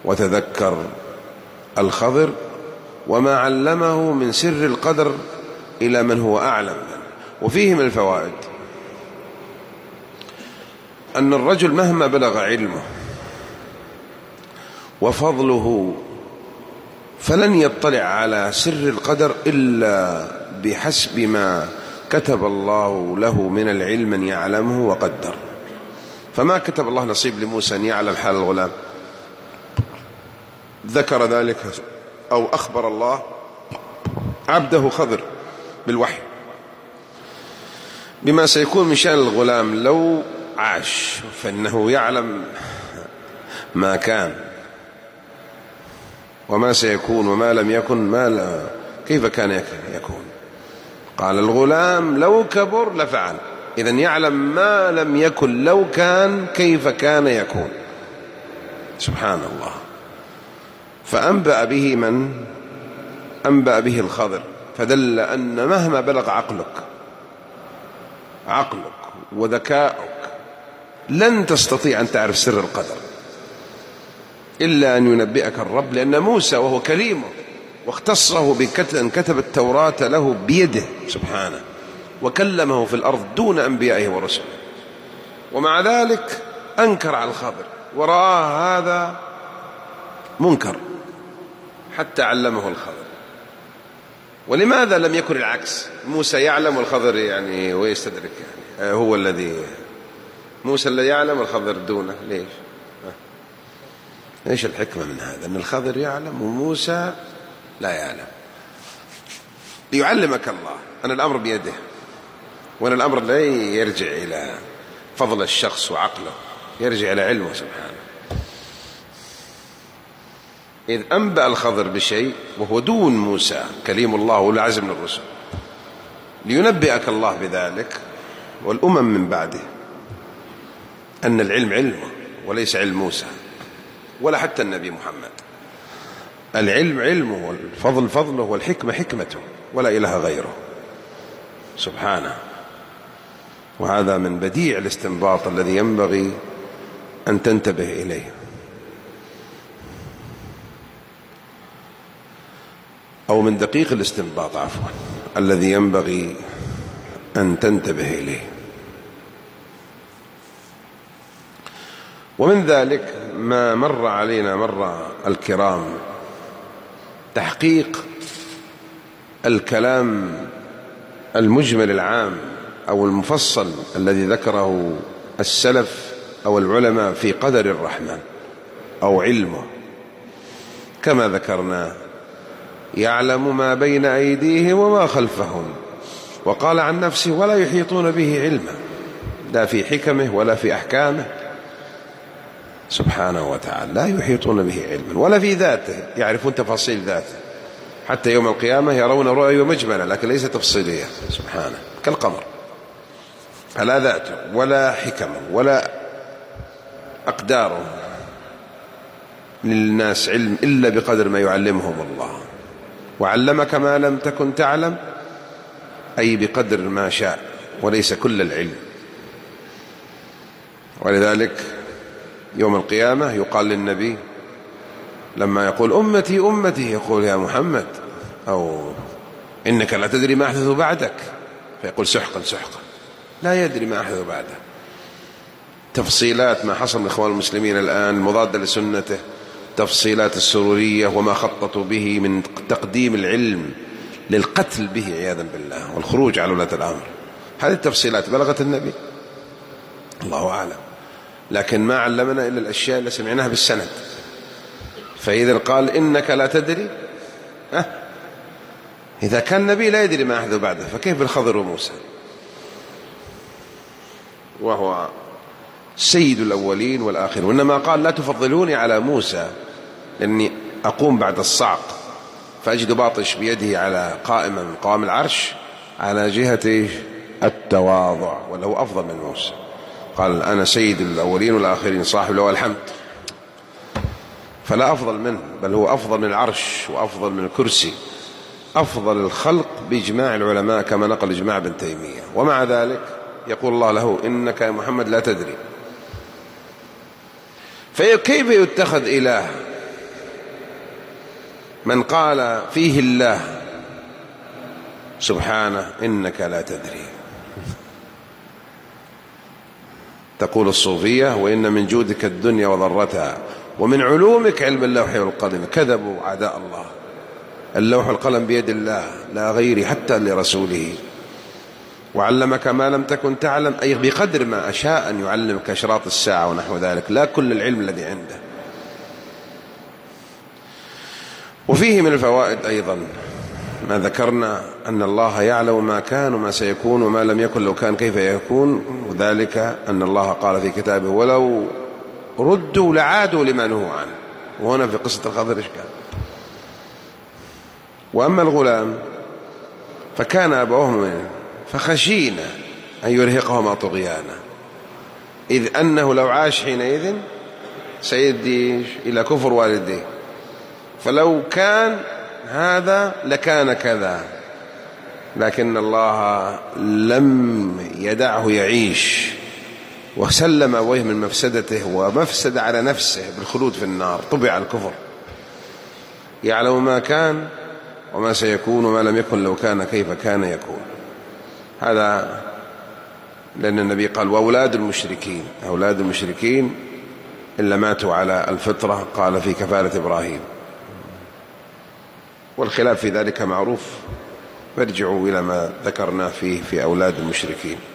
وتذكر الخضر وما علمه من سر القدر إلى من هو أعلم منه. وفيه من الفوائد أن الرجل مهما بلغ علمه وفضله فلن يطلع على سر القدر إلا بحسب ما كتب الله له من العلم أن يعلمه وقدر. فما كتب الله نصيب لموسى أن يعلم حال الغلام، ذكر ذلك أو أخبر الله عبده خضر بالوحي بما سيكون من شأن الغلام لو عاش، فإنه يعلم ما كان وما سيكون وما لم يكن كيف كان يكون. قال الغلام لو كبر لفعل، إذن يعلم ما لم يكن لو كان كيف كان يكون. سبحان الله. فأنبأ به من أنبأ به الخضر، فدل أن مهما بلغ عقلك وذكاؤك لن تستطيع أن تعرف سر القدر إلا أن ينبئك الرب، لأن موسى وهو كليمه واختصه أن كتب التوراة له بيده سبحانه وكلمه في الأرض دون أنبيائه ورسله، ومع ذلك أنكر على الخضر ورآه هذا منكر حتى علمه الخضر. ولماذا لم يكن العكس؟ موسى يعلم والخضر يعني ويستدرك، يعني هو الذي موسى اللي يعلم والخضر دونه. ليش الحكمة من هذا؟ أن الخضر يعلم وموسى لا يعلم، ليعلمك الله أن الأمر بيده، وأن الأمر لا يرجع إلى فضل الشخص وعقله، يرجع إلى علمه سبحانه. إذ أنبأ الخضر بشيء وهو دون موسى كليم الله والعزم من الرسل، لينبئك الله بذلك والأمم من بعده أن العلم علمه وليس علم موسى ولا حتى النبي محمد. العلم علمه والفضل فضله والحكمة حكمته ولا إله غيره سبحانه. وهذا من بديع الاستنباط الذي ينبغي أن تنتبه إليه. أو من دقيق الاستنباط عفوا الذي ينبغي أن تنتبه إليه. ومن ذلك ما مر علينا مر الكرام تحقيق الكلام المجمل العام أو المفصل الذي ذكره السلف أو العلماء في قدر الرحمن أو علمه، كما ذكرنا يعلم ما بين أيديهم وما خلفهم، وقال عن نفسه ولا يحيطون به علما، لا في حكمه ولا في أحكامه سبحانه وتعالى، لا يحيطون به علما، ولا في ذاته يعرفون تفاصيل ذاته، حتى يوم القيامة يرون رؤيا مجملة لكن ليس تفصيلية سبحانه كالقمر، فلا ذاته ولا حكمه ولا أقداره للناس علم إلا بقدر ما يعلمهم الله. وعلمك ما لم تكن تعلم أي بقدر ما شاء وليس كل العلم. ولذلك يوم القيامة يقال للنبي لما يقول أمتي أمتي يقول يا محمد أو إنك لا تدري ما أحدث بعدك، فيقول سحقا سحقا، لا يدري ما أحدث بعده. تفصيلات ما حصل من إخوان المسلمين الآن المضادة لسنته، تفصيلات السرورية وما خططوا به من تقديم العلم للقتل به عياذا بالله والخروج على ولاة الأمر، هذه التفصيلات بلغت النبي الله أعلم، لكن ما علمنا إلا الأشياء اللي سمعناها بالسند. فإذا قال إنك لا تدري، إذا كان النبي لا يدري ما أحدث بعده فكيف الخضر وموسى وهو سيد الأولين والآخرين؟ وإنما قال لا تفضلوني على موسى لأني أقوم بعد الصعق فأجد باطش بيده على قائمة من قوام العرش على جهة التواضع، وله أفضل من موسى. قال أنا سيد الأولين والآخرين صاحب له الحمد، فلا أفضل منه، بل هو أفضل من العرش وأفضل من الكرسي، أفضل الخلق بإجماع العلماء كما نقل إجماع ابن تيمية. ومع ذلك يقول الله له إنك يا محمد لا تدري. فكيف يتخذ إله من قال فيه الله سبحانه إنك لا تدري. تقول الصوفية: وإن من جودك الدنيا وضرتها ومن علومك علم اللوح والقلم. كذبوا أعداء الله. اللوح والقلم بيد الله لا غير حتى لرسوله. وعلمك ما لم تكن تعلم، أي بقدر ما أشاء أن يعلمك أشراط الساعة ونحو ذلك، لا كل العلم الذي عنده. وفيه من الفوائد أيضا ما ذكرنا أن الله يعلم ما كان وما سيكون وما لم يكن لو كان كيف يكون، وذلك أن الله قال في كتابه: ولو ردوا لعادوا لما نهوا عنه. وهنا في قصة الخضر إشكال. وأما الغلام فكان أبواه مؤمنين فخشينا أن يرهقهما طغيانا، إذ أنه لو عاش حينئذ سيدي إلى كفر والديه، فلو كان هذا لكان كذا، لكن الله لم يدعه يعيش وسلم أبويه من مفسدته ومفسد على نفسه بالخلود في النار، طبع الكفر. يعلم ما كان وما سيكون وما لم يكن لو كان كيف كان يكون. هذا لأن النبي قال: وأولاد المشركين، أولاد المشركين إلا ماتوا على الفطرة، قال في كفالة إبراهيم. والخلاف في ذلك معروف، فارجعوا إلى ما ذكرنا فيه في أولاد المشركين.